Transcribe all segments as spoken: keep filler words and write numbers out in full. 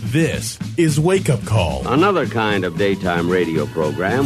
This is Wake Up Call. Another kind of daytime radio program.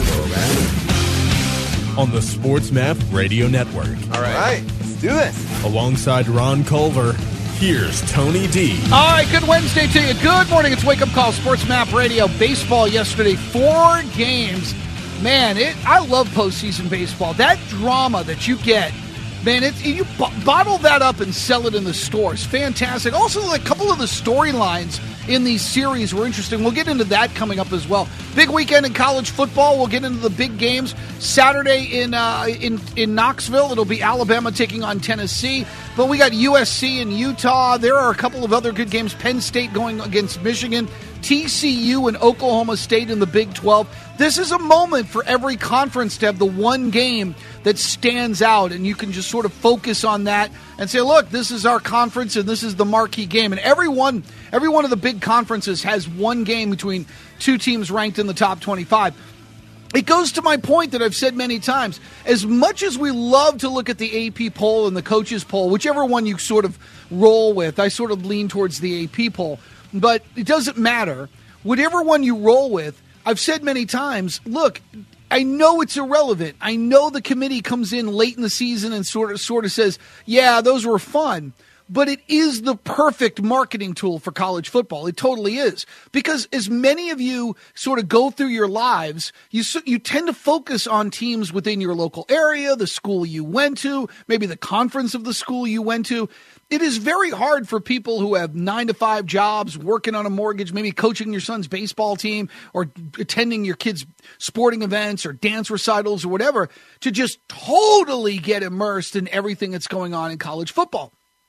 On the Sports Map Radio Network. All right. All right. Let's do this. Alongside Ron Culver, here's Tony D. All right. Good Wednesday to you. Good morning. It's Wake Up Call, Sports Map Radio. Baseball yesterday. Four games. Man, it. I love postseason baseball. That drama that you get. Man, it, you b- bottle that up and sell it in the stores. Fantastic. Also, a couple of the storylines in these series were interesting. We'll get into that coming up as well. Big weekend in college football. We'll get into the big games. Saturday in uh, in in Knoxville, it'll be Alabama taking on Tennessee. But we got U S C and Utah. There are a couple of other good games. Penn State going against Michigan. T C U and Oklahoma State in the Big twelve. This is a moment for every conference to have the one game that stands out, and you can just sort of focus on that and say, look, this is our conference, and this is the marquee game. And every one, every one of the big conferences has one game between two teams ranked in the top twenty-five. It goes to my point that I've said many times. As much as we love to look at the A P poll and the coaches poll, whichever one you sort of roll with, I sort of lean towards the A P poll. But it doesn't matter. Whatever one you roll with, I've said many times, look, I know it's irrelevant. I know the committee comes in late in the season and sort of sort of says, yeah, those were fun. But it is the perfect marketing tool for college football. It totally is. Because as many of you sort of go through your lives, you you tend to focus on teams within your local area, the school you went to, maybe the conference of the school you went to. It is very hard for people who have nine to five jobs, working on a mortgage, maybe coaching your son's baseball team or attending your kids' sporting events or dance recitals or whatever, to just totally get immersed in everything that's going on in college football.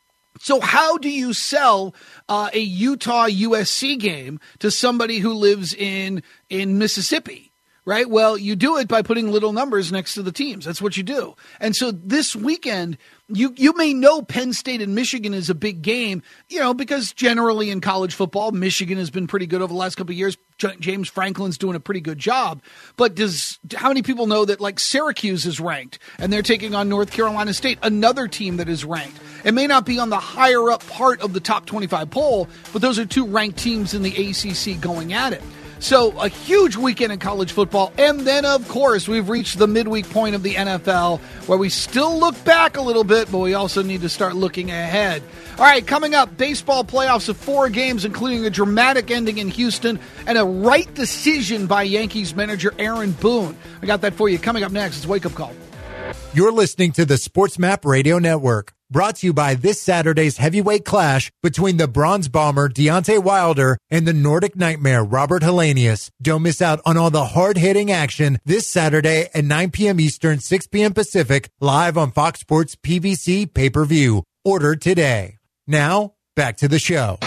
So how do you sell uh, a Utah U S C game to somebody who lives in in Mississippi? Right? Well, you do it by putting little numbers next to the teams. That's what you do. And so this weekend, you you may know Penn State and Michigan is a big game, you know, because generally in college football, Michigan has been pretty good over the last couple of years. J- James Franklin's doing a pretty good job. But does how many people know that, like, Syracuse is ranked and they're taking on North Carolina State, another team that is ranked? It may not be on the higher up part of the top twenty-five poll, but those are two ranked teams in the A C C going at it. So a huge weekend in college football. And then, of course, we've reached the midweek point of the N F L where we still look back a little bit, but we also need to start looking ahead. All right, coming up, baseball playoffs of four games, including a dramatic ending in Houston and a right decision by Yankees manager Aaron Boone. I got that for you. Coming up next, it's Wake Up Call. You're listening to the Sports Map Radio Network. Brought to you by this Saturday's heavyweight clash between the Bronze Bomber Deontay Wilder and the Nordic Nightmare Robert Helenius. Don't miss out on all the hard-hitting action this Saturday at nine p.m. Eastern, six p.m. Pacific, live on Fox Sports P V C pay-per-view. Order today. Now, back to the show.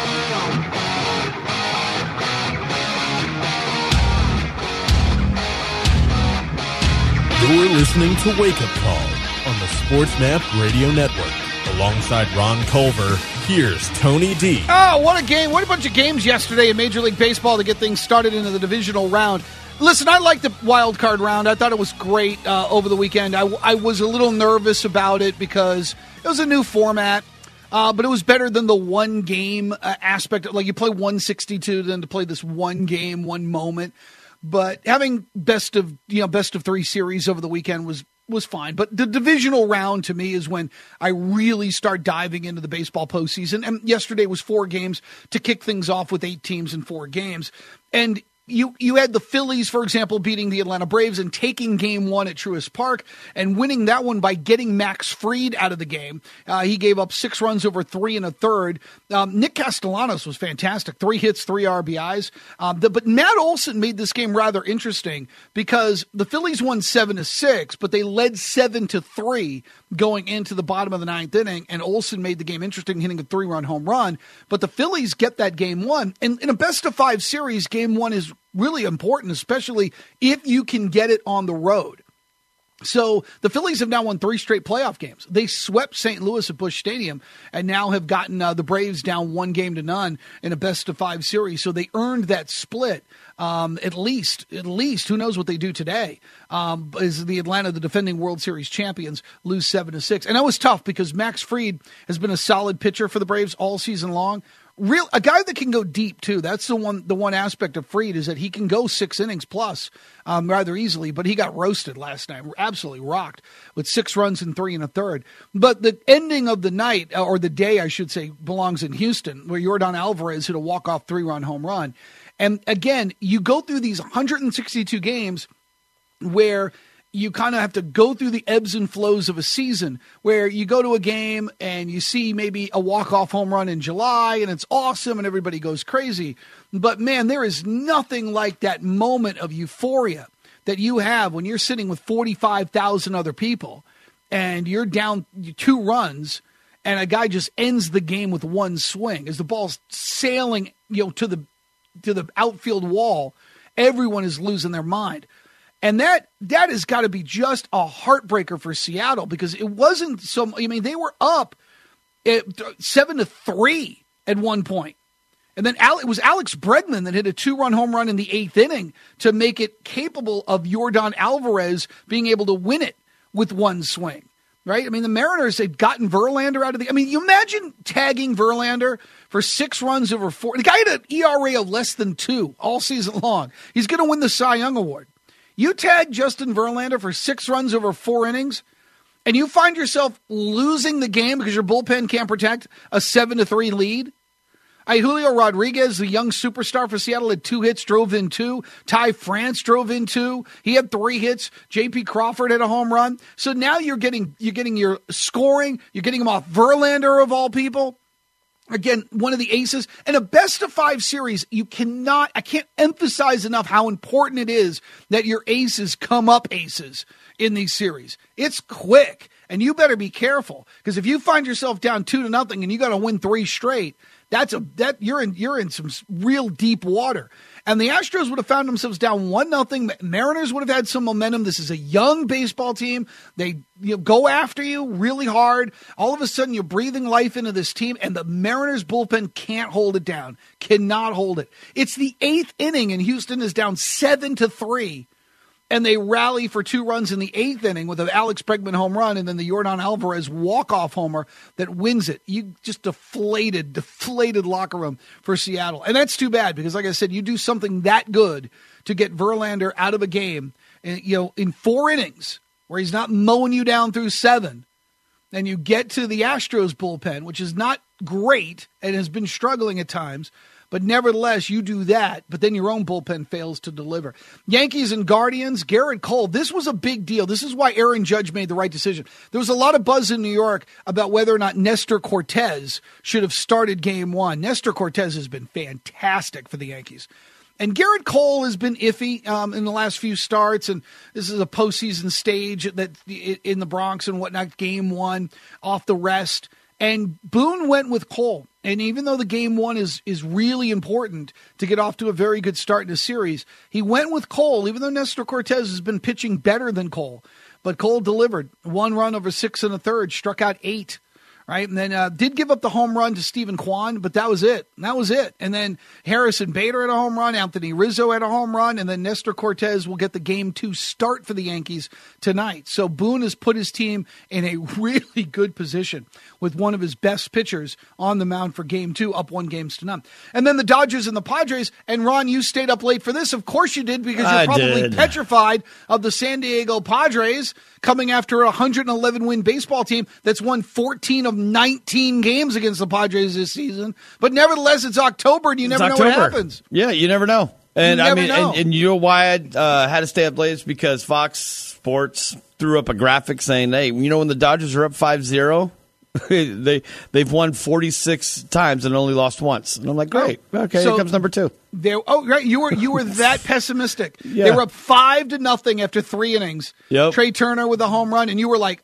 You're listening to Wake Up Call on the Sports Map Radio Network. Alongside Ron Culver, here's Tony D. Oh, what a game. What a bunch of games yesterday in Major League Baseball to get things started into the divisional round. Listen, I liked the wild card round. I thought it was great uh, over the weekend. I, I was a little nervous about it because it was a new format, uh, but it was better than the one game uh, aspect. Like, you play one sixty-two than to play this one game, one moment. But having best of, you know, best of three series over the weekend was was fine. But the divisional round, to me, is when I really start diving into the baseball postseason. And yesterday was four games to kick things off with eight teams in four games. And You you had the Phillies, for example, beating the Atlanta Braves and taking game one at Truist Park and winning that one by getting Max Fried out of the game. Uh, he gave up six runs over three and a third. Um, Nick Castellanos was fantastic. Three hits, three R B Is. Um, the, but Matt Olson made this game rather interesting because the Phillies won seven to six, but they led seven to three going into the bottom of the ninth inning, and Olson made the game interesting, hitting a three-run home run. But the Phillies get that game one. And in a best-of-five series, game one is really important, especially if you can get it on the road. So the Phillies have now won three straight playoff games. They swept Saint Louis at Busch Stadium and now have gotten uh, the Braves down one game to none in a best-of-five series. So they earned that split. Um, at least, at least, who knows what they do today? Um, is the Atlanta, the defending World Series champions, lose seven to six, and that was tough because Max Fried has been a solid pitcher for the Braves all season long. real a guy that can go deep too. That's the one the one aspect of Fried is that he can go six innings plus um, rather easily, but he got roasted last night, absolutely rocked with six runs and three and a third. But the ending of the night, or the day I should say, belongs in Houston, where Yordan Alvarez hit a walk-off three-run home run. And again, you go through these one hundred sixty-two games where you kind of have to go through the ebbs and flows of a season, where you go to a game and you see maybe a walk-off home run in July and it's awesome and everybody goes crazy. But man, there is nothing like that moment of euphoria that you have when you're sitting with forty-five thousand other people and you're down two runs and a guy just ends the game with one swing as the ball's sailing, you know, to the to the outfield wall. Everyone is losing their mind. And that that has got to be just a heartbreaker for Seattle, because it wasn't so. I mean, they were up at seven to three at one point, and then Al, it was Alex Bregman that hit a two-run home run in the eighth inning to make it capable of Yordan Alvarez being able to win it with one swing. Right? I mean, the Mariners had gotten Verlander out of the. I mean, you imagine tagging Verlander for six runs over four. The guy had an E R A of less than two all season long. He's going to win the Cy Young Award. You tag Justin Verlander for six runs over four innings, and you find yourself losing the game because your bullpen can't protect a seven to three lead. I, Julio Rodriguez, the young superstar for Seattle, had two hits, drove in two. Ty France drove in two. He had three hits. J P Crawford had a home run. So now you're getting you're getting your scoring. You're getting them off Verlander of all people. Again, one of the aces. And a best of five series, you cannot, I can't emphasize enough how important it is that your aces come up aces in these series. It's quick, and you better be careful, because if you find yourself down two to nothing and you got to win three straight, that's a that you're in you're in some real deep water. And the Astros would have found themselves down one nothing. Mariners would have had some momentum. This is a young baseball team. They you know, go after you really hard. All of a sudden, you're breathing life into this team, and the Mariners bullpen can't hold it down. Cannot hold it. It's the eighth inning, and Houston is down seven to three. And they rally for two runs in the eighth inning with an Alex Bregman home run and then the Yordan Alvarez walk-off homer that wins it. You just deflated, deflated locker room for Seattle. And that's too bad, because, like I said, you do something that good to get Verlander out of a game, you know, in four innings where he's not mowing you down through seven. And you get to the Astros bullpen, which is not great and has been struggling at times. But nevertheless, you do that, but then your own bullpen fails to deliver. Yankees and Guardians, Garrett Cole, this was a big deal. This is why Aaron Judge made the right decision. There was a lot of buzz in New York about whether or not Nestor Cortez should have started game one. Nestor Cortez has been fantastic for the Yankees. And Garrett Cole has been iffy um, in the last few starts, and this is a postseason stage that in the Bronx and whatnot, game one, off the rest. And Boone went with Cole. And even though the game one is is really important to get off to a very good start in the series, he went with Cole, even though Nestor Cortez has been pitching better than Cole. But Cole delivered one run over six and a third, struck out eight. Right, and then uh, did give up the home run to Stephen Kwan, but that was it. That was it. And then Harrison Bader had a home run, Anthony Rizzo had a home run, and then Nestor Cortez will get the game two start for the Yankees tonight. So Boone has put his team in a really good position with one of his best pitchers on the mound for game two, up one games to none. And then the Dodgers and the Padres, and Ron, you stayed up late for this. Of course you did, because you're I probably did. petrified of the San Diego Padres coming after a one hundred eleven win baseball team that's won fourteen of nineteen games against the Padres this season. But nevertheless, it's October, and you It's never October. know what happens. Yeah, you never know. And You I never mean, know. And, and you know why I uh, had to stay up late is because Fox Sports threw up a graphic saying, "Hey, you know when the Dodgers are up five zero, they they've won forty-six times and only lost once." And I'm like, "Great, okay, So- here comes number two." They, oh, right, you were you were that pessimistic. Yeah. They were up five to nothing after three innings. Yep. Trey Turner with a home run, and you were like,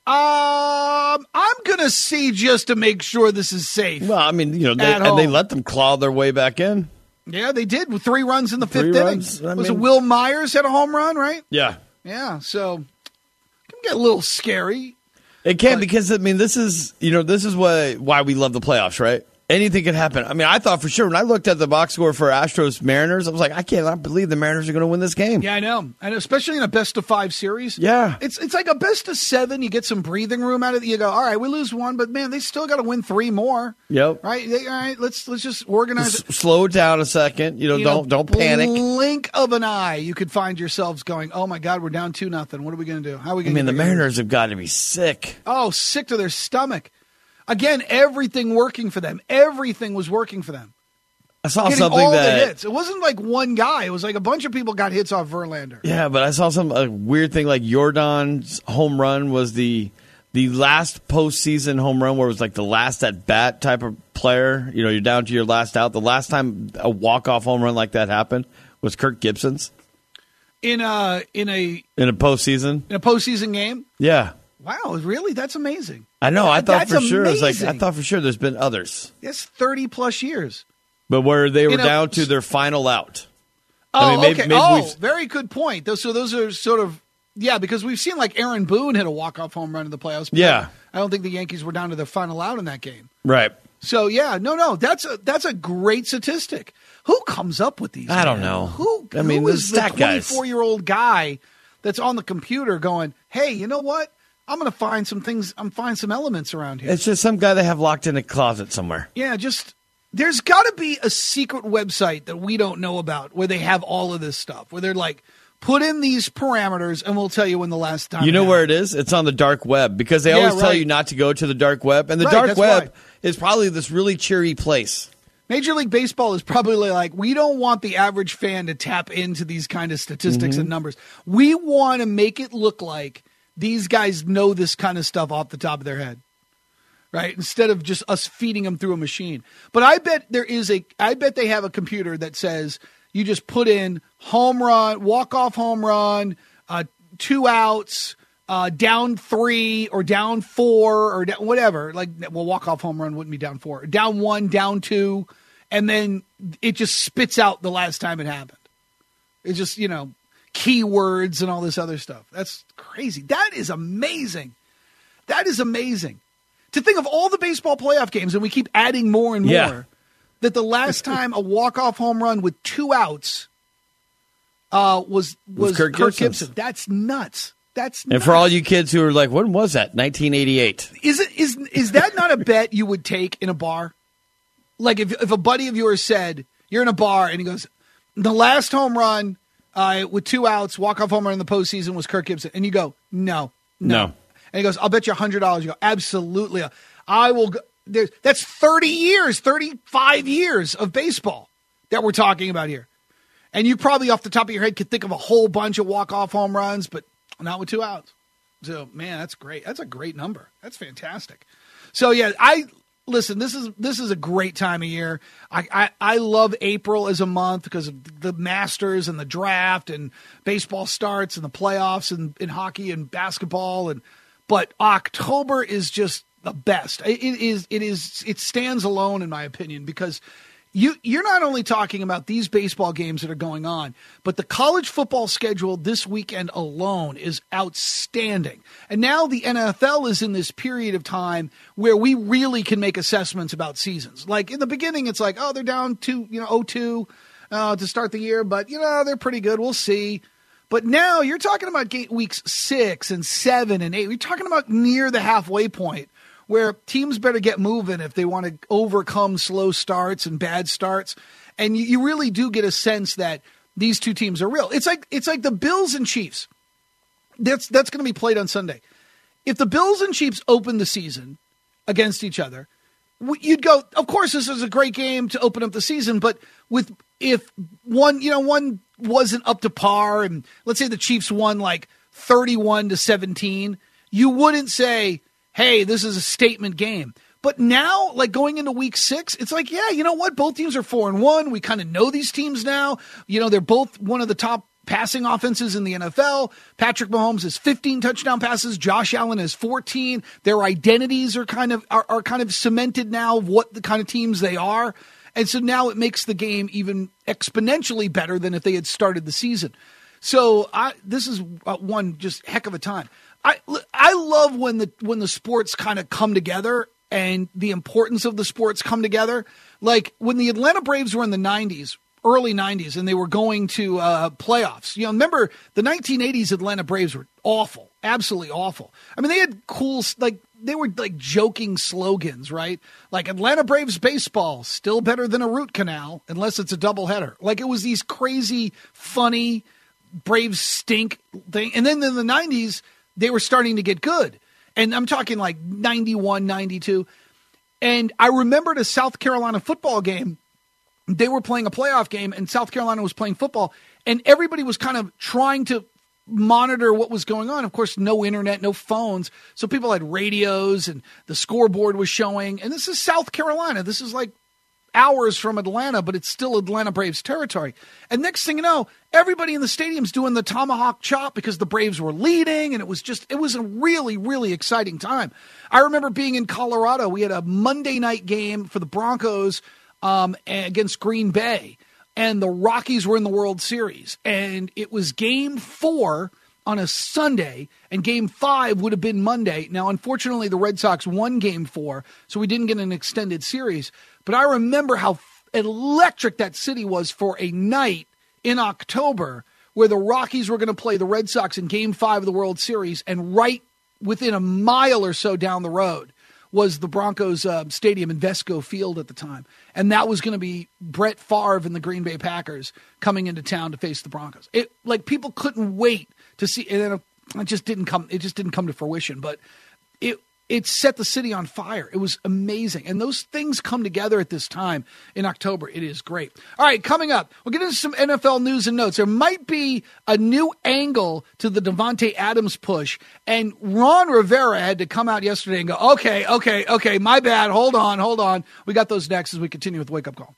"Um, I'm gonna see just to make sure this is safe." Well, I mean, you know, they, At and they home. let them claw their way back in. Yeah, they did with three runs in the Three fifth runs, inning. I Was it mean- Will Myers had a home run, right? Yeah. Yeah, so it can get a little scary. It can But- because I mean this is you know this is why why we love the playoffs, right? anything could happen. I mean, I thought for sure when I looked at the box score for Astros Mariners, I was like, I cannot believe the Mariners are going to win this game. Yeah, I know. And especially in a best of five series. Yeah. It's it's like a best of seven. You get some breathing room out of it. You go, all right, we lose one, but man, they still got to win three more. Yep. Right? They, all right, let's let's just organize it. Slow down a second. You know, you don't know, don't panic. Blink of an eye, you could find yourselves going, oh my God, we're down two nothing. What are we going to do? How are we going to I mean, the Mariners have got to be sick. Oh, sick to their stomach. Again, everything working for them. Everything was working for them. I saw Getting something all that the hits. It wasn't like one guy. It was like a bunch of people got hits off Verlander. Yeah, but I saw some a weird thing like Jordan's home run was the the last postseason home run where it was like the last at bat type of player. You know, you're down to your last out. The last time a walk off home run like that happened was Kirk Gibson's in a in a in a postseason in a postseason game. Yeah. Wow, really? That's amazing. I know. I thought That's for sure. amazing. I was like, I thought for sure. There's been others. That's thirty plus years. But where they were In a- down to their final out. Oh, I mean, maybe- okay. maybe oh, we've- very good point. Those, so those are sort of yeah, because we've seen like Aaron Boone hit a walk off home run in the playoffs. but Yeah. I don't think the Yankees were down to their final out in that game. Right. So yeah, no, no, that's a that's a great statistic. Who comes up with these? I don't man? know. Who? I mean, who the is the stat guys. twenty-four year old guy that's on the computer going, "Hey, you know what? I'm going to find some things. I'm find some elements around here." It's just some guy they have locked in a closet somewhere. Yeah, just there's got to be a secret website that we don't know about where they have all of this stuff. Where they're like, put in these parameters, and we'll tell you when the last time. You know it where happened. it is? It's on the dark web because they Yeah, always tell right. you not to go to the dark web. And the Right, dark that's web why. is probably this really cheery place. Major League Baseball is probably like, we don't want the average fan to tap into these kind of statistics Mm-hmm. and numbers. We want to make it look like these guys know this kind of stuff off the top of their head, right? Instead of just us feeding them through a machine. But I bet there is a, I bet they have a computer that says you just put in home run, walk-off home run, uh, two outs, uh, down three or down four or down, whatever. Like, well, walk-off home run wouldn't be down four. Down one, down two, and then it just spits out the last time it happened. It's just, you know, keywords and all this other stuff. That's crazy. That is amazing. That is amazing. To think of all the baseball playoff games, and we keep adding more and more, Yeah. that the last time a walk-off home run with two outs uh, was was Was Kirk Kirk Gibson's. Gibson. That's nuts. That's And nuts. for all you kids who are like, when was that? nineteen eighty-eight. Is it is is that not a bet you would take in a bar? Like if if a buddy of yours said you're in a bar and he goes, the last home run uh, with two outs, walk off home run in the postseason was Kirk Gibson, and you go, no, no, No. and he goes, I'll bet you a hundred dollars. You go, absolutely, I will. Go. There, that's thirty years, thirty-five years of baseball that we're talking about here, and you probably off the top of your head could think of a whole bunch of walk off home runs, but not with two outs. So, man, that's great. That's a great number. That's fantastic. So, yeah, I listen. This is this is a great time of year. I I, I love April as a month because of the Masters and the draft and baseball starts and the playoffs and in hockey and basketball and. But October is just the best. It is. It is. It stands alone in my opinion because. You, you're not only talking about these baseball games that are going on, but the college football schedule this weekend alone is outstanding. And now the N F L is in this period of time where we really can make assessments about seasons. Like in the beginning, it's like, oh, they're down to, you know, oh two uh, to start the year, but, you know, they're pretty good. We'll see. But now you're talking about ga- weeks six and seven and eight. You're talking about near the halfway point, where teams better get moving if they want to overcome slow starts and bad starts. And you, you really do get a sense that these two teams are real. It's like it's like the Bills and Chiefs. That's that's going to be played on Sunday. If the Bills and Chiefs open the season against each other, you'd go, of course, this is a great game to open up the season. But with if one, you know, one wasn't up to par, and let's say the Chiefs won like thirty-one to seventeen, you wouldn't say, hey, this is a statement game. But now, like going into week six, it's like, yeah, you know what? Both teams are four and one. We kind of know these teams now. You know, they're both one of the top passing offenses in the N F L. Patrick Mahomes has fifteen touchdown passes. Josh Allen has fourteen. Their identities are kind of are, are kind of cemented now of what the kind of teams they are. And so now it makes the game even exponentially better than if they had started the season. So I, this is uh, one just heck of a time. I, I love when the when the sports kind of come together and the importance of the sports come together. Like when the Atlanta Braves were in the nineties, early nineties, and they were going to uh, playoffs. You know, remember the nineteen eighties Atlanta Braves were awful, absolutely awful. I mean, they had cool, like, they were like joking slogans, right? Like Atlanta Braves baseball, still better than a root canal, unless it's a doubleheader. Like it was these crazy, funny Braves stink thing. And then in the nineties, they were starting to get good. And I'm talking like ninety-one, ninety-two. And I remembered a South Carolina football game. They were playing a playoff game, and South Carolina was playing football, and everybody was kind of trying to monitor what was going on. Of course, no internet, no phones, so people had radios, and the scoreboard was showing. And this is South Carolina. This is like hours from Atlanta, but it's still Atlanta Braves territory. And next thing you know, everybody in the stadium's doing the tomahawk chop because the Braves were leading, and it was just, it was a really, really exciting time. I remember being in Colorado. We had a Monday night game for the Broncos Um, against Green Bay, and the Rockies were in the World Series, and it was game four on a Sunday, and game five would have been Monday. Now, unfortunately, the Red Sox won game four, so we didn't get an extended series, but I remember how electric that city was for a night in October where the Rockies were going to play the Red Sox in game five of the World Series, and right within a mile or so down the road was the Broncos uh, stadium in Vesco Field at the time. And that was going to be Brett Favre and the Green Bay Packers coming into town to face the Broncos. It like people couldn't wait to see, and then it just didn't come. It just didn't come to fruition. But it it set the city on fire. It was amazing, and those things come together at this time in October. It is great. All right, coming up, we'll get into some N F L news and notes. There might be a new angle to the Davante Adams push, and Ron Rivera had to come out yesterday and go, "Okay, okay, okay, my bad. Hold on, hold on." We got those next as we continue with Wake Up Call.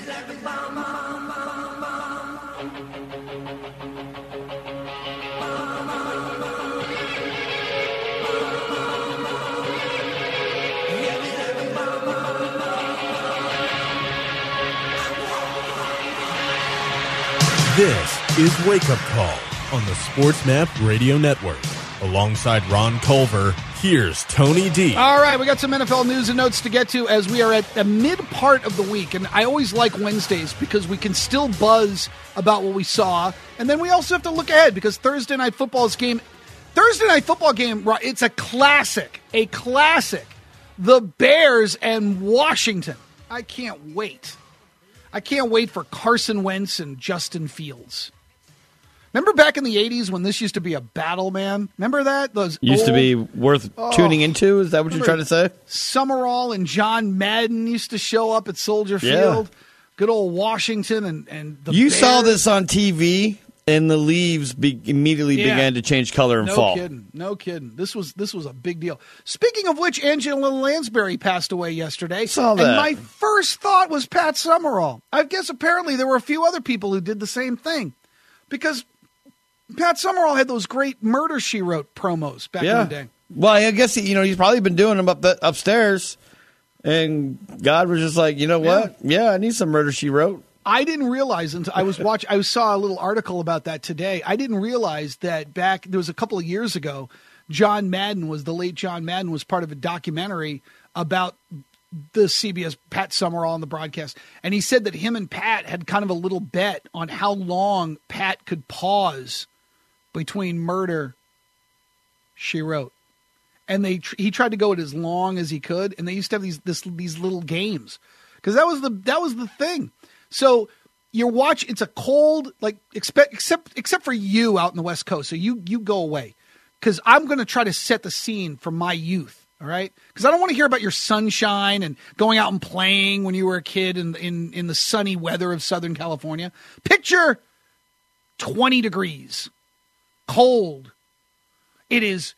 This is Wake Up Call on the Sports Map Radio Network. Alongside Ron Culver, here's Tony D. All right, we got some N F L news and notes to get to as we are at the mid part of the week. And I always like Wednesdays because we can still buzz about what we saw. And then we also have to look ahead because Thursday Night Football's game, Thursday Night Football game, it's a classic, a classic. The Bears and Washington. I can't wait. I can't wait for Carson Wentz and Justin Fields. Remember back in the eighties when this used to be a battle, man? Remember that? Those used old, to be worth oh, tuning into? Is that what you're trying to say? Summerall and John Madden used to show up at Soldier Field. Yeah. Good old Washington and, and the You Bears. saw this on T V, and the leaves be- immediately yeah. began to change color and no fall. No kidding. No kidding. This was this was a big deal. Speaking of which, Angela Lansbury passed away yesterday. Saw that. And my first thought was Pat Summerall. I guess apparently there were a few other people who did the same thing. Because Pat Summerall had those great Murder, She Wrote promos back yeah. in the day. Well, I guess he, you know he's probably been doing them up the, upstairs. And God was just like, you know what? Yeah, yeah I need some Murder, She Wrote. I didn't realize until I was watching. I saw a little article about that today. I didn't realize that back there was a couple of years ago, John Madden was the late John Madden was part of a documentary about the C B S Pat Summerall on the broadcast, and he said that him and Pat had kind of a little bet on how long Pat could pause between Murder, She Wrote, and they he tried to go it as long as he could, and they used to have these this, these little games because that was the that was the thing. So you're watching, it's a cold, like, expect, except except for you out in the West Coast. So you, you go away because I'm going to try to set the scene for my youth, all right? Because I don't want to hear about your sunshine and going out and playing when you were a kid in, in, in the sunny weather of Southern California. Picture twenty degrees, cold. It is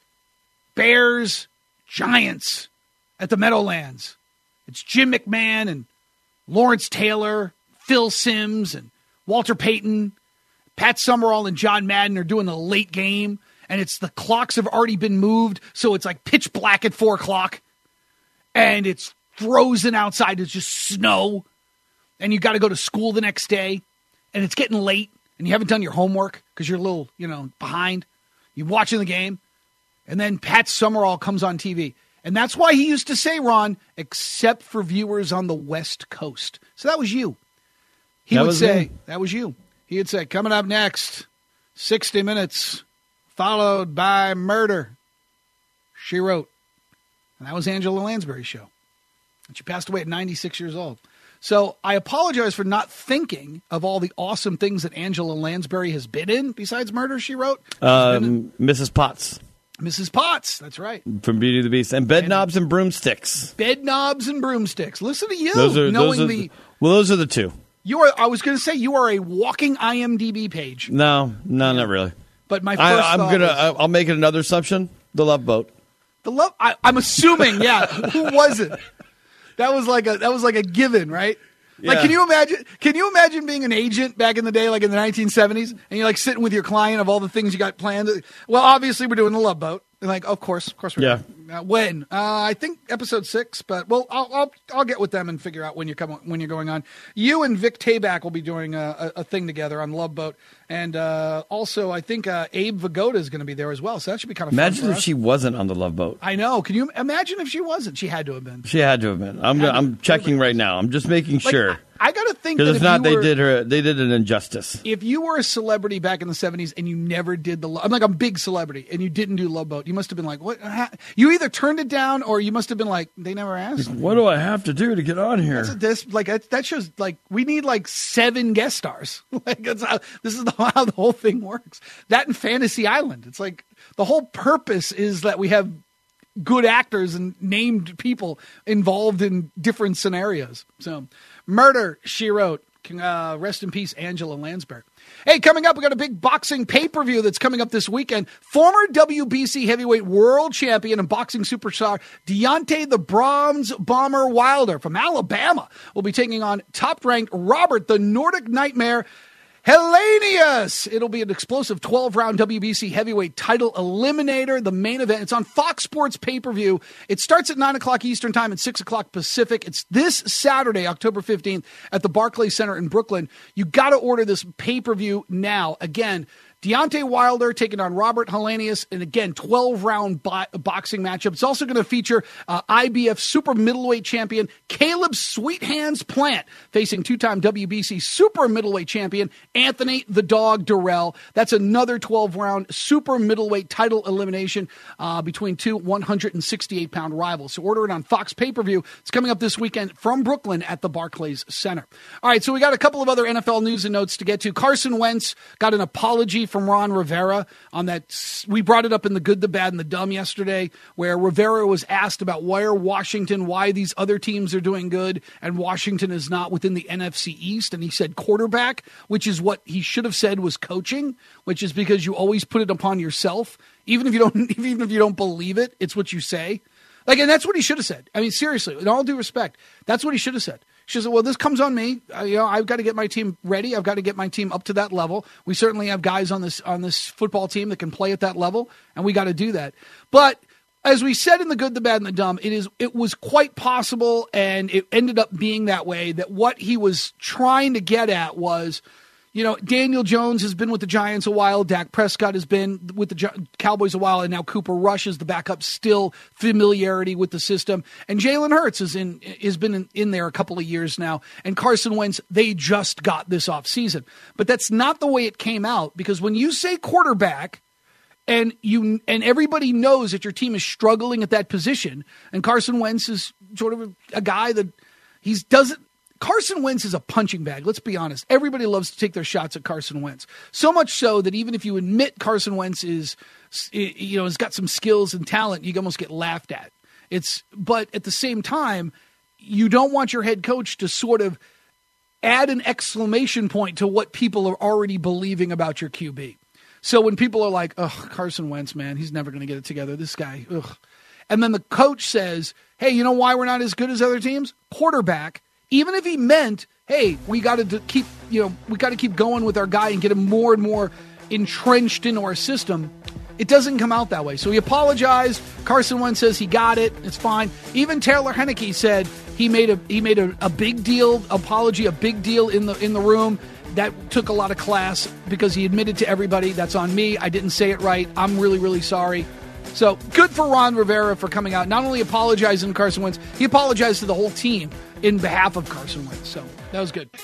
Bears, Giants at the Meadowlands. It's Jim McMahon and Lawrence Taylor, Phil Simms and Walter Payton, Pat Summerall and John Madden are doing the late game, and it's the clocks have already been moved, so it's like pitch black at four o'clock, and it's frozen outside. It's just snow, and you got to go to school the next day, and it's getting late, and you haven't done your homework because you're a little, you know, behind. You're watching the game, and then Pat Summerall comes on T V, And that's why he used to say, Ron, except for viewers on the West Coast. So that was you. He that would was say, me. that was you. He would say, coming up next, sixty minutes, followed by Murder, She Wrote. And that was Angela Lansbury's show. And she passed away at ninety-six years old. So I apologize for not thinking of all the awesome things that Angela Lansbury has been in besides Murder, She Wrote. Um, in Missus Potts. Missus Potts, that's right. From Beauty and the Beast. And Bed Knobs and Broomsticks. Bed Knobs and Broomsticks. Listen to you, Those are, knowing those are the... the... Well, those are the two. You are. I was going to say you are a walking I M D B page. No, no, yeah. not really. But my first I, I'm thought gonna. was, I'll make it another assumption. The Love Boat. The love. I, I'm assuming. Yeah. Who was it? That was like a. That was like a given, right? Like, Yeah. can you imagine? Can you imagine being an agent back in the day, like in the nineteen seventies, and you're like sitting with your client of all the things you got planned? Well, obviously we're doing the Love Boat. And like, of course, of course, we're Yeah. doing. Uh, when? Uh, I think episode six, but well, I'll, I'll I'll get with them and figure out when you're coming when you're going on. You and Vic Tabak will be doing a, a, a thing together on Love Boat, and uh, also I think uh, Abe Vigoda is going to be there as well. So that should be kind of Imagine fun for if us. she wasn't on the Love Boat. I know. Can you imagine if she wasn't? She had to have been. She had to have been. I'm. Had to- I'm checking right now. I'm just making Like, sure. I, I got to think that Because if if not, you they were, did her. They did an injustice. if you were a celebrity back in the seventies and you never did the, I'm like a big celebrity and you didn't do Love Boat, you must have been like, what? Ha-? You either turned it down or you must have been like, they never asked. What do I have to do to get on here? That's a, this like that that shows like we need like seven guest stars. Like that's how this is the, how the whole thing works. That and Fantasy Island. It's like the whole purpose is that we have good actors and named people involved in different scenarios. So, Murder, She Wrote. Uh, rest in peace, Angela Lansbury. Hey, coming up, we got a big boxing pay-per-view that's coming up this weekend. Former W B C heavyweight world champion and boxing superstar Deontay the Bronze Bomber Wilder from Alabama will be taking on top-ranked Robert the Nordic Nightmare Helenius. It'll be an explosive twelve-round W B C heavyweight title eliminator. The main event. It's on Fox Sports pay-per-view. It starts at nine o'clock Eastern Time and six o'clock Pacific. It's this Saturday, October fifteenth, at the Barclays Center in Brooklyn. You got to order this pay-per-view now. Again, Deontay Wilder taking on Robert Helenius, and again, twelve-round bo- boxing matchup. It's also going to feature uh, I B F super middleweight champion Caleb Sweet Hands Plant facing two-time W B C super middleweight champion Anthony the Dog Durrell. That's another twelve-round super middleweight title elimination uh, between two one hundred sixty-eight pound rivals. So order it on Fox pay-per-view. It's coming up this weekend from Brooklyn at the Barclays Center. All right, so we got a couple of other N F L news and notes to get to. Carson Wentz got an apology from Ron Rivera on that. We brought it up in the good, the bad, and the dumb yesterday, where Rivera was asked about where Washington, why these other teams are doing good, and Washington is not within the N F C East. And he said quarterback, which is what he should have said was coaching, which is because you always put it upon yourself. Even if you don't, even if you don't believe it, it's what you say. Like, and that's what he should have said. I mean, seriously, in all due respect, that's what he should have said. She said, well, this comes on me. Uh, you know, I've got to get my team ready. I've got to get my team up to that level. We certainly have guys on this on this football team that can play at that level, and we got to do that. But as we said in the good, the bad, and the dumb, it is it was quite possible, and it ended up being that way, that what he was trying to get at was, you know, Daniel Jones has been with the Giants a while. Dak Prescott has been with the Gi- Cowboys a while. And now Cooper Rush is the backup, still familiarity with the system. And Jalen Hurts is in, has been in, in there a couple of years now. And Carson Wentz, they just got this offseason. But that's not the way it came out, because when you say quarterback, and you and everybody knows that your team is struggling at that position, and Carson Wentz is sort of a, a guy that he's doesn't, Carson Wentz is a punching bag. Let's be honest. Everybody loves to take their shots at Carson Wentz. So much so that even if you admit Carson Wentz is, you know, has got some skills and talent, you almost get laughed at. It's, but at the same time, you don't want your head coach to sort of add an exclamation point to what people are already believing about your Q B. So when people are like, "Ugh, Carson Wentz, man, he's never going to get it together. This guy, ugh," and then the coach says, "Hey, you know why we're not as good as other teams? Quarterback." Even if he meant, hey, we got to keep, you know, we got to keep going with our guy and get him more and more entrenched into our system, it doesn't come out that way. So he apologized. Carson Wentz says he got it. It's fine. Even Taylor Heineke said he made a he made a, a big deal apology, a big deal in the in the room. That took a lot of class because he admitted to everybody, that's on me. I didn't say it right. I'm really, really sorry. So good for Ron Rivera for coming out, not only apologizing to Carson Wentz, he apologized to the whole team in behalf of Carson Wentz. So that was good.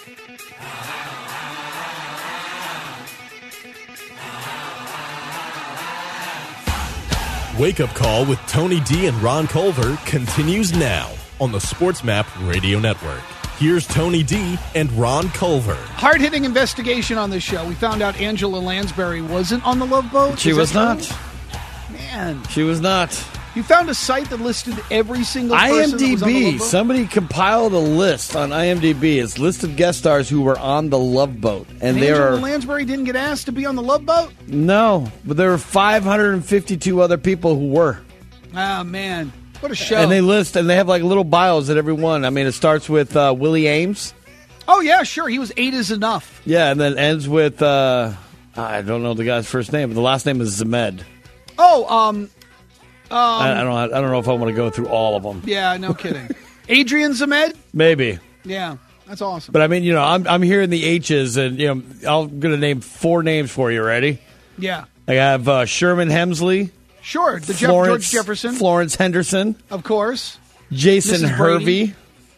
Wake Up Call with Tony D and Ron Culver continues now on the Sports Map Radio Network. Here's Tony D and Ron Culver. Hard-hitting investigation on this show. We found out Angela Lansbury wasn't on the Love Boat. She Is was that not. true? Man. She was not. You found a site that listed every single person that was on the Love IMDb. Boat? Somebody compiled a list on IMDb. It's listed guest stars who were on the Love Boat, and there Angela are Lansbury didn't get asked to be on the Love Boat? no, but there were five hundred fifty-two other people who were. Ah, man. What a show. And they list, and they have like little bios at every one. I mean, it starts with uh, Willie Ames. Oh, yeah, sure. He was eight is enough. Yeah, and then ends with, uh, I don't know the guy's first name, but the last name is Zemed. Oh, um... um I, I don't. I don't know if I want to go through all of them. yeah, no kidding. Adrian Zemed? Maybe, Yeah, that's awesome. but I mean, you know, I'm I'm hearing the H's, and you know, I'm going to name four names for you. Ready? yeah. I have uh, Sherman Hemsley, Sure, the Jeff, Florence, George Jefferson, Florence Henderson, of course. Jason Missus Brady.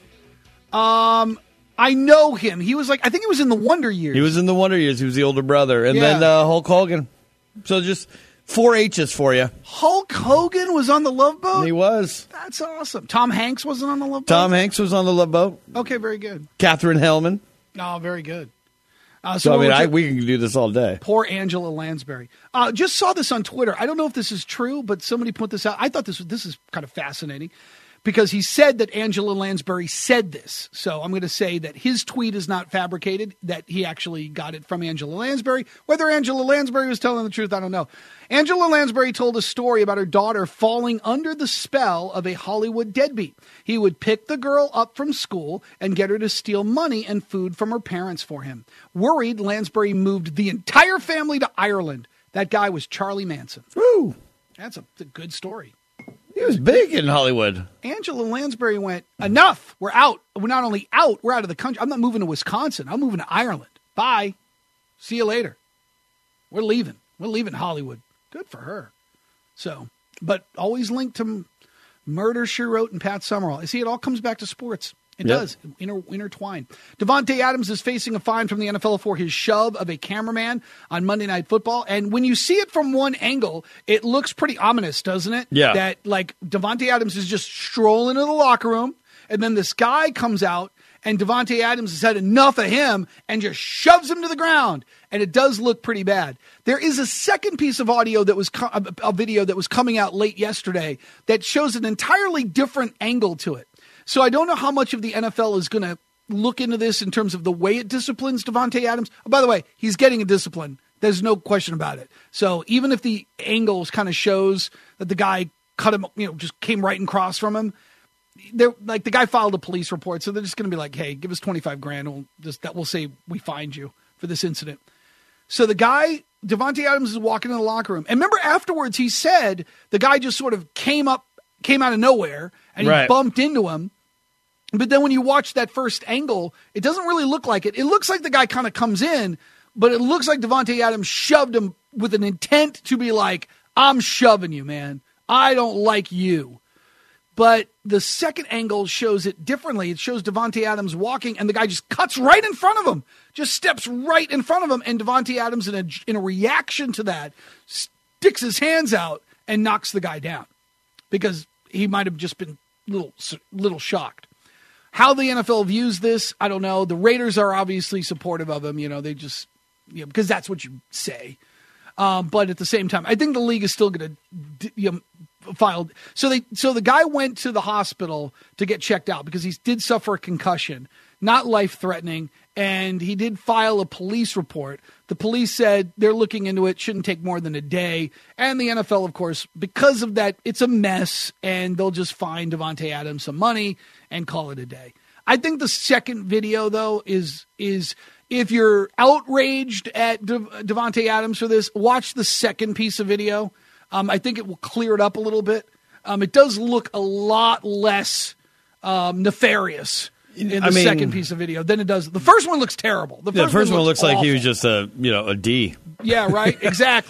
Hervey. I know him. He was like, I think he was in the Wonder Years. He was in the Wonder Years. He was the older brother, and Yeah. then uh, Hulk Hogan. So just four H's for you. Hulk Hogan was on the Love Boat? He was. That's awesome. Tom Hanks wasn't on the Love Boat? Tom Hanks was on the Love Boat. Okay, very good. Catherine Hellman. Oh, very good. Uh, So I we'll mean, I, check- we can do this all day. Poor Angela Lansbury. Uh, just saw this on Twitter. I don't know if this is true, but somebody put this out. I thought this was, this is kind of fascinating because he said that Angela Lansbury said this. So I'm going to say that his tweet is not fabricated, that he actually got it from Angela Lansbury. Whether Angela Lansbury was telling the truth, I don't know. Angela Lansbury told a story about her daughter falling under the spell of a Hollywood deadbeat. He would pick the girl up from school and get her to steal money and food from her parents for him. Worried, Lansbury moved the entire family to Ireland. That guy was Charlie Manson. Woo! That's a, a good story. He was big in Hollywood. Angela Lansbury went, enough. We're out. We're not only out, we're out of the country. I'm not moving to Wisconsin. I'm moving to Ireland. Bye. See you later. We're leaving. We're leaving Hollywood. Good for her. So, but always linked to Murder, She Wrote, and Pat Summerall. I see it all comes back to sports. It Yep. does. Inter- intertwine. Devontae Adams is facing a fine from the N F L for his shove of a cameraman on Monday Night Football. And when you see it from one angle, it looks pretty ominous, doesn't it? Yeah. That, like, Devontae Adams is just strolling into the locker room, and then this guy comes out, and Devontae Adams has had enough of him and just shoves him to the ground. And it does look pretty bad. There is a second piece of audio that was co- a video that was coming out late yesterday that shows an entirely different angle to it. So I don't know how much of the N F L is going to look into this in terms of the way it disciplines Devontae Adams. Oh, by the way, he's getting a discipline. There's no question about it. So even if the angles kind of shows that the guy cut him, you know, just came right and cross from him, they're like the guy filed a police report. So they're just going to be like, hey, give us twenty-five grand. We'll just, that will say we fined you for this incident. So the guy, Devontae Adams, is walking in the locker room. And remember afterwards, he said the guy just sort of came up, came out of nowhere and he Right. bumped into him. But then when you watch that first angle, it doesn't really look like it. It looks like the guy kind of comes in, but it looks like Devontae Adams shoved him with an intent to be like, I'm shoving you, man. I don't like you. But the second angle shows it differently. It shows Devontae Adams walking, and the guy just cuts right in front of him, just steps right in front of him, and Devontae Adams, in a, in a reaction to that, sticks his hands out and knocks the guy down because he might have just been a little, little shocked. How the N F L views this, I don't know. The Raiders are obviously supportive of him. You know, they just, you know, because that's what you say. Um, but at the same time, I think the league is still going to, you know, file. So they, so the guy went to the hospital to get checked out because he did suffer a concussion, not life threatening. And he did file a police report. The police said they're looking into it. Shouldn't take more than a day. And the N F L, of course, because of that, it's a mess. And they'll just fine Devontae Adams some money and call it a day. I think the second video, though, is is if you're outraged at De- Devontae Adams for this, watch the second piece of video. Um, I think it will clear it up a little bit. Um, it does look a lot less um, nefarious in the I mean, second piece of video than it does. The first one looks terrible. The The first, first one looks like he awful. was just a you know a D. Yeah, right. Exactly.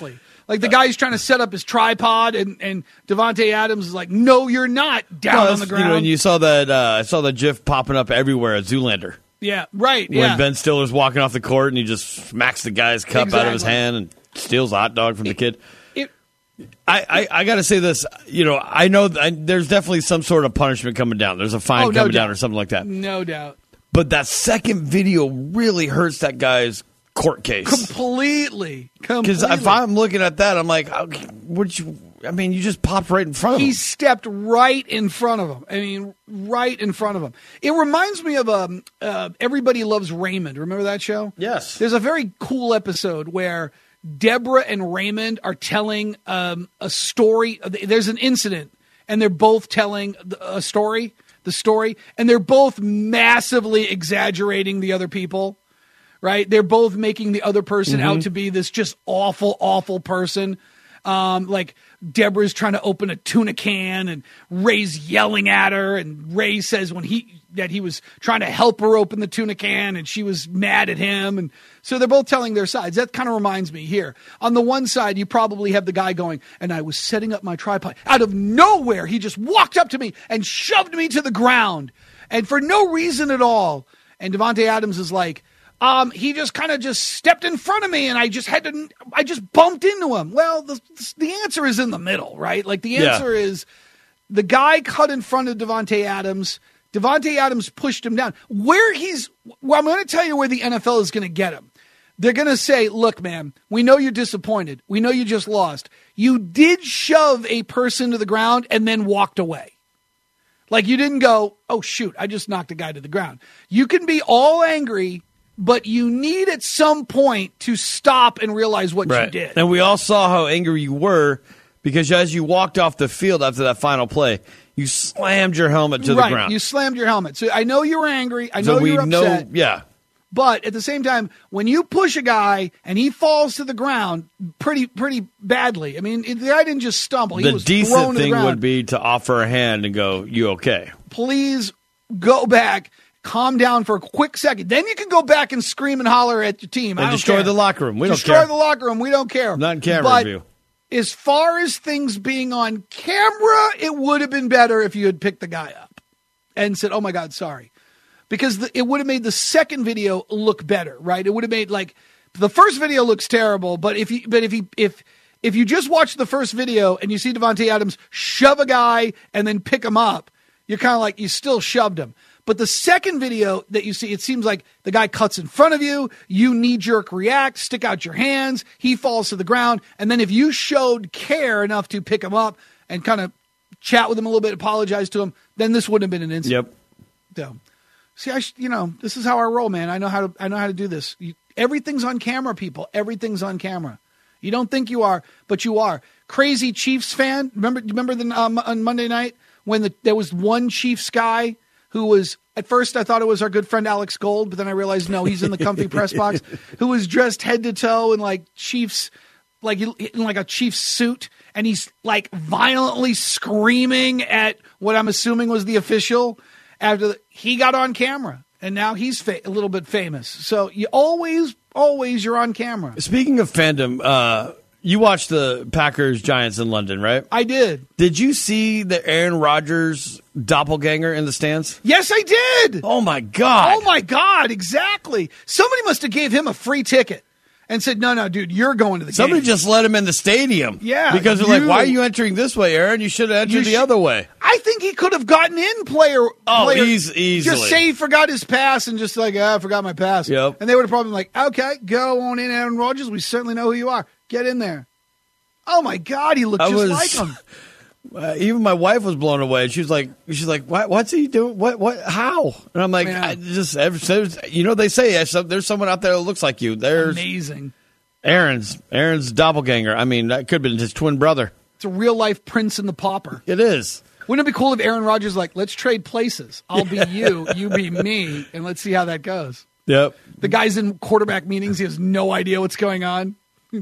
Like the guy's trying to set up his tripod, and, and Davante Adams is like, no, you're not, down no, on the ground. You know, and you saw that, uh, I saw the GIF popping up everywhere at Zoolander. Yeah, right, when yeah. Ben Stiller's walking off the court, and he just smacks the guy's cup exactly. out of his hand and steals a hot dog from it, the kid. It, I, I, I got to say this. You know, I know I, there's definitely some sort of punishment coming down. There's a fine oh, no coming doubt. down or something like that. No doubt. But that second video really hurts that guy's court case. Completely. Because if I'm looking at that, I'm like, would you? I mean, you just popped right in front of him. He stepped right in front of him. I mean, right in front of him. It reminds me of um, uh, Everybody Loves Raymond. Remember that show? Yes. There's a very cool episode where Deborah and Raymond are telling um, a story. There's an incident, and they're both telling a story, the story, and they're both massively exaggerating the other people. Right? They're both making the other person mm-hmm. out to be this just awful, awful person. Um, like Deborah's trying to open a tuna can, and Ray's yelling at her, and Ray says when he that he was trying to help her open the tuna can, and she was mad at him, and so they're both telling their sides. That kind of reminds me here. On the one side, you probably have the guy going, and I was setting up my tripod. Out of nowhere, he just walked up to me and shoved me to the ground, and for no reason at all. And Davante Adams is like, Um, he just kind of just stepped in front of me, and I just had to, I just bumped into him. Well, the, the answer is in the middle, right? Like the answer yeah. is the guy cut in front of Davante Adams. Davante Adams pushed him down. Where he's, well, I'm going to tell you where the N F L is going to get him. They're going to say, look, man, we know you're disappointed. We know you just lost. You did shove a person to the ground and then walked away. Like you didn't go, oh, shoot, I just knocked a guy to the ground. You can be all angry, but you need at some point to stop and realize what right. you did. And we all saw how angry you were because as you walked off the field after that final play, you slammed your helmet to right. the ground. You slammed your helmet. So I know you were angry. I know so we you were upset. Know, yeah. But at the same time, when you push a guy and he falls to the ground pretty pretty badly, I mean, the guy didn't just stumble. He the was decent thrown to thing the ground. would be to offer a hand and go, you okay? Please go back. Calm down for a quick second. Then you can go back and scream and holler at your team. And I don't destroy care. the locker room. We destroy don't care. Destroy the locker room. We don't care. Not in camera but view. As far as things being on camera, it would have been better if you had picked the guy up and said, oh, my God, sorry. Because the, it would have made the second video look better, right? It would have made, like, the first video looks terrible, but if you, but if you, if, if you just watch the first video and you see Davante Adams shove a guy and then pick him up, you're kind of like, you still shoved him. But the second video that you see, it seems like the guy cuts in front of you, you knee-jerk react, stick out your hands, he falls to the ground, and then if you showed care enough to pick him up and kind of chat with him a little bit, apologize to him, then this wouldn't have been an incident. Yep. So, see, I sh- you know, this is how I roll, man. I know how to I know how to do this. You, everything's on camera, people. Everything's on camera. You don't think you are, but you are. Crazy Chiefs fan. Remember, remember the, um, on Monday night when the, there was one Chiefs guy who was, at first I thought it was our good friend Alex Gold, but then I realized, no, he's in the comfy press box, who was dressed head to toe in like Chiefs, like in like a Chiefs suit, and he's like violently screaming at what I'm assuming was the official after the, he got on camera, and now he's fa- a little bit famous. So you always, always you're on camera. Speaking of fandom, uh, you watched the Packers Giants in London, right? I did. Did you see the Aaron Rodgers doppelganger in the stands? Yes, I did. Oh, my God. Oh, my God, exactly. Somebody must have gave him a free ticket and said, no, no, dude, you're going to the Somebody game. just let him in the stadium. Yeah. Because they're you, like, why are you entering this way, Aaron? You should have entered the sh- other way. I think he could have gotten in player. Oh, player, he's easily. Just say he forgot his pass and just like, oh, I forgot my pass. Yep. And they would have probably been like, okay, go on in, Aaron Rodgers. We certainly know who you are. Get in there. Oh, my God, he looked I just was, like him. Uh, even my wife was blown away. She was like, "She's like, what, what's he doing? What? What? How?" And I'm like, Man. I just, you know, they say there's someone out there that looks like you. There's amazing. Aaron's Aaron's doppelganger. I mean, that could have been his twin brother. It's a real life Prince and the Pauper. It is. Wouldn't it be cool if Aaron Rodgers like, let's trade places? I'll be you, you be me, and let's see how that goes. Yep. The guy's in quarterback meetings. He has no idea what's going on.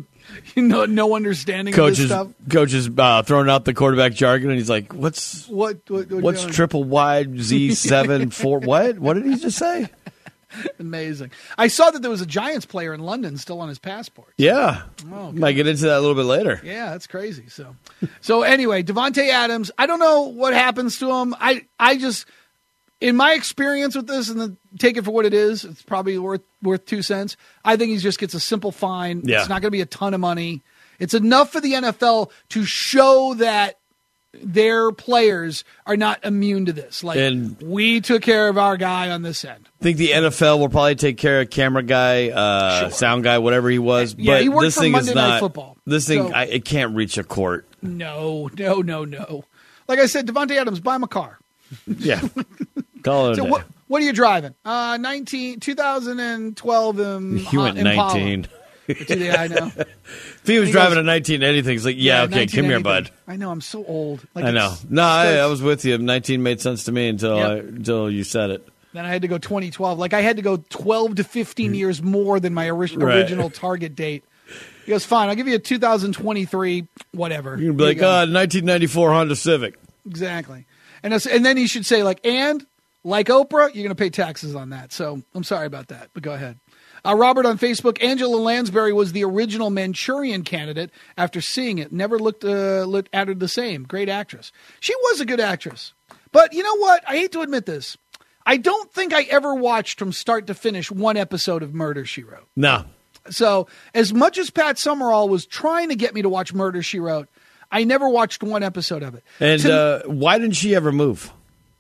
You know, no understanding Coach of is, this stuff. Coach is uh, throwing out the quarterback jargon, and he's like, "What's what? what, what what's doing? triple wide Z seven four? What? What did he just say?" Amazing. I saw that there was a Giants player in London still on his passport. Yeah. Oh, might get into that a little bit later. Yeah, that's crazy. So, so anyway, Davante Adams, I don't know what happens to him. I, I just, in my experience with this, and the, take it for what it is, it's probably worth worth two cents. I think he just gets a simple fine. Yeah. It's not going to be a ton of money. It's enough for the N F L to show that their players are not immune to this. Like, and we took care of our guy on this end. I think the N F L will probably take care of camera guy, uh, Sure. sound guy, whatever he was. Yeah, but he worked this for thing Monday is Night not. Football. This thing, So- I, it can't reach a court. No, no, no, no. Like I said, Davante Adams, buy him a car. Yeah, call it. So a day. what? What are you driving? Uh, nineteen, twenty twelve um, You went Impala. nineteen. Yeah, I know. If he was He driving goes- a nineteen anything, it's like, yeah, okay, come here, nineteen anything. bud. I know, I'm so old. Like, I know. it's- No, I, starts- I was with you. nineteen made sense to me until Yep. I, until you said it. Then I had to go twenty twelve. Like, I had to go twelve to fifteen years more than my ori- Right. original target date. He goes, fine, I'll give you a two thousand twenty-three, whatever. You can be Here like, you go. uh, nineteen ninety-four Honda Civic. Exactly. And that's- and then he should say, like, and like Oprah, you're going to pay taxes on that. So I'm sorry about that, but go ahead. Uh, Robert on Facebook, Angela Lansbury was the original Manchurian Candidate. After seeing it, never looked, uh, looked at her the same. Great actress. She was a good actress. But you know what? I hate to admit this. I don't think I ever watched from start to finish one episode of Murder, She Wrote. No. So as much as Pat Summerall was trying to get me to watch Murder, She Wrote, I never watched one episode of it. And To- uh, why didn't she ever move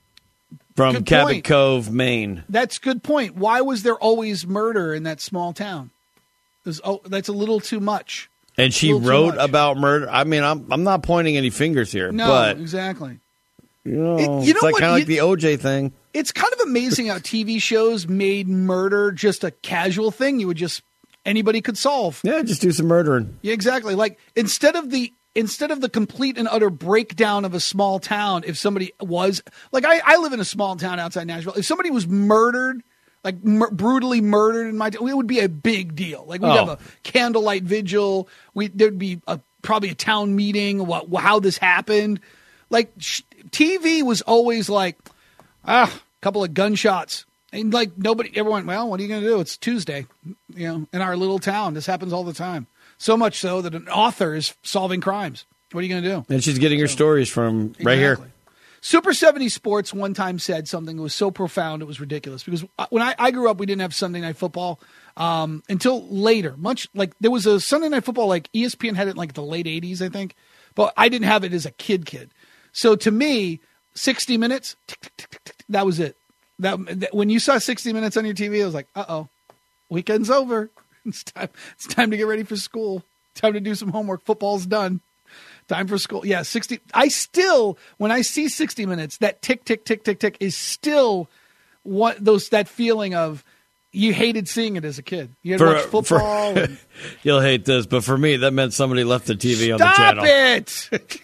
from Good Cabot point. Cove, Maine? That's a good point. Why was there always murder in that small town? There's- oh, that's a little too much. And she Little too wrote much. about murder. I mean, I'm I'm not pointing any fingers here, No, but exactly. you know, It- you it's know like what? kind of like You- the O J thing. It's kind of amazing how T V shows made murder just a casual thing you would just anybody could solve. Yeah, just do some murdering. Yeah, exactly. Like instead of the instead of the complete and utter breakdown of a small town, if somebody was like I, I live in a small town outside Nashville. If somebody was murdered, like mur- brutally murdered in my town, it would be a big deal. Like we'd Oh. have a candlelight vigil. We there'd be a, probably a town meeting. What how this happened? Like sh- T V was always like ah, a couple of gunshots. And like nobody, everyone, well, what are you going to do? It's Tuesday, you know, in our little town. This happens all the time. So much so that an author is solving crimes. What are you going to do? And she's getting her stories from right here. Exactly. Super seventy Sports one time said something that was so profound it was ridiculous. Because when I, I grew up, we didn't have Sunday Night Football um, until later. Much like there was a Sunday Night Football, like E S P N had it in like the late eighties, I think. But I didn't have it as a kid kid. So to me, sixty minutes, tick, tick, tick, tick, tick, that was it. That, that when you saw sixty minutes on your T V, I was like, uh-oh, weekend's over. It's time, it's time to get ready for school. Time to do some homework. Football's done. Time for school. Yeah, sixty. I still, when I see sixty minutes, that tick, tick, tick, tick, tick is still what those that feeling of you hated seeing it as a kid. You had to For- watch football. for- and, You'll hate this, but for me, that meant somebody left the T V on the stop channel. it!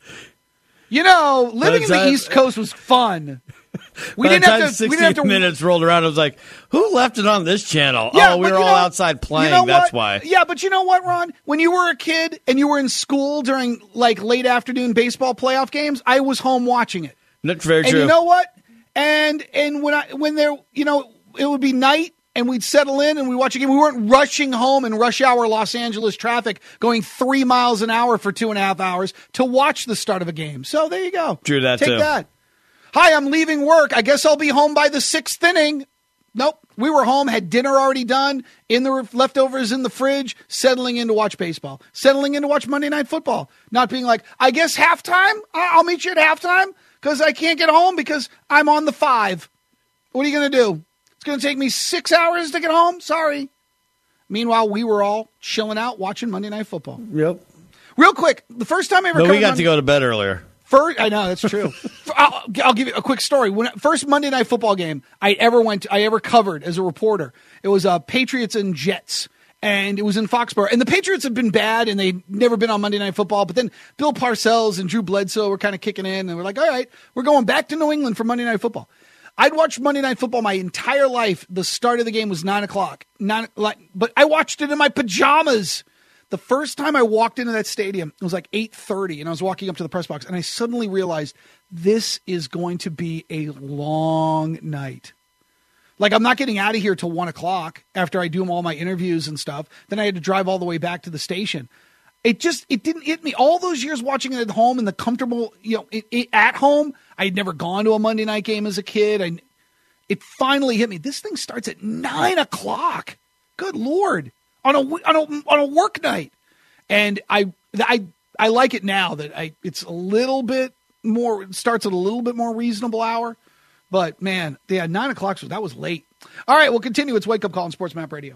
You know, living in the time- East Coast was fun. We By the didn't time have to. sixty We didn't have to. minutes rolled around, I was like, "Who left it on this channel?" Yeah, oh, we but were you all know- outside playing. you know That's what? why. Yeah, but you know what, Ron? When you were a kid and you were in school during like late afternoon baseball playoff games, I was home watching it. That's very And true. you know what? And and when I when there, you know, it would be night and we'd settle in and we'd watch a game. We weren't rushing home in rush hour Los Angeles traffic, going three miles an hour for two and a half hours to watch the start of a game. So there you go. True that, Take too. that. Hi, I'm leaving work. I guess I'll be home by the sixth inning. Nope. We were home, had dinner already done, in the leftovers in the fridge, settling in to watch baseball, settling in to watch Monday Night Football. Not being like, I guess halftime? I- I'll meet you at halftime because I can't get home because I'm on the five. What are you going to do? It's going to take me six hours to get home? Sorry. Meanwhile, we were all chilling out watching Monday Night Football. Yep. Real quick, the first time I ever But we covered got Monday- to go to bed earlier. First, I know that's true. I'll, I'll give you a quick story. When first Monday Night Football game I ever went, to, I ever covered as a reporter, it was uh, Patriots and Jets, and it was in Foxborough. And the Patriots had been bad, and they'd never been on Monday Night Football. But then Bill Parcells and Drew Bledsoe were kind of kicking in, and we're like, all right, we're going back to New England for Monday Night Football. I'd watched Monday Night Football my entire life. The start of the game was nine o'clock, nine, like, but I watched it in my pajamas. The first time I walked into that stadium, it was like eight thirty, and I was walking up to the press box, and I suddenly realized this is going to be a long night. Like, I'm not getting out of here till one o'clock after I do all my interviews and stuff. Then I had to drive all the way back to the station. It just, it didn't hit me. All those years watching it at home and the comfortable, you know, it, it, at home, I had never gone to a Monday night game as a kid. I, it finally hit me. This thing starts at nine o'clock. Good Lord. On a, on a, on a work night. And I, I, I like it now that I, it's a little bit more, it starts at a little bit more reasonable hour. But, man, yeah, nine o'clock, so that was late. All right, we'll continue. It's Wake Up Call on Sports Map Radio.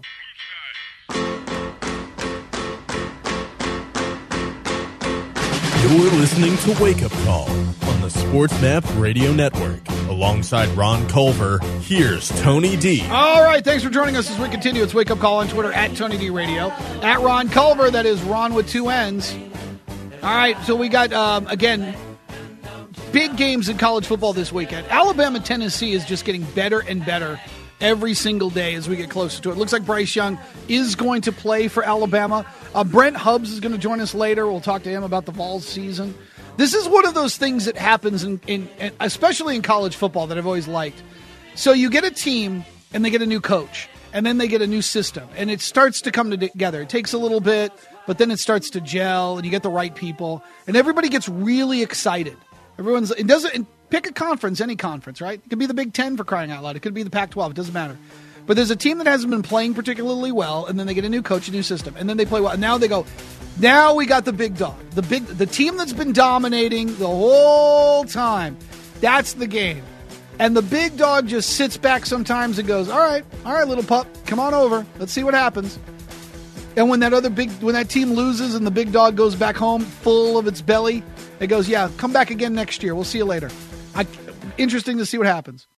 You're listening to Wake Up Call on the Sports Map Radio Network. Alongside Ron Culver, here's Tony D. All right, thanks for joining us as we continue. It's Wake Up Call on Twitter, at Tony D Radio. At Ron Culver, that is Ron with two N's. All right, so we got, um, again... big games in college football this weekend. Alabama, Tennessee is just getting better and better every single day as we get closer to it. Looks like Bryce Young is going to play for Alabama. Uh, Brent Hubbs is going to join us later. We'll talk to him about the fall season. This is one of those things that happens, in, in, in especially in college football, that I've always liked. So you get a team, and they get a new coach, and then they get a new system, and it starts to come together. It takes a little bit, but then it starts to gel, and you get the right people, and everybody gets really excited. Everyone's it doesn't pick a conference, any conference, right? It could be the Big Ten, for crying out loud. It could be the Pac twelve. It doesn't matter. But there's a team that hasn't been playing particularly well, and then they get a new coach, a new system, and then they play well. And now they go, now we got the big dog, the big, the team that's been dominating the whole time. That's the game, and the big dog just sits back sometimes and goes, all right, all right, little pup, come on over. Let's see what happens. And when that other big, when that team loses and the big dog goes back home full of its belly, it goes, yeah, come back again next year. We'll see you later. I, interesting to see what happens.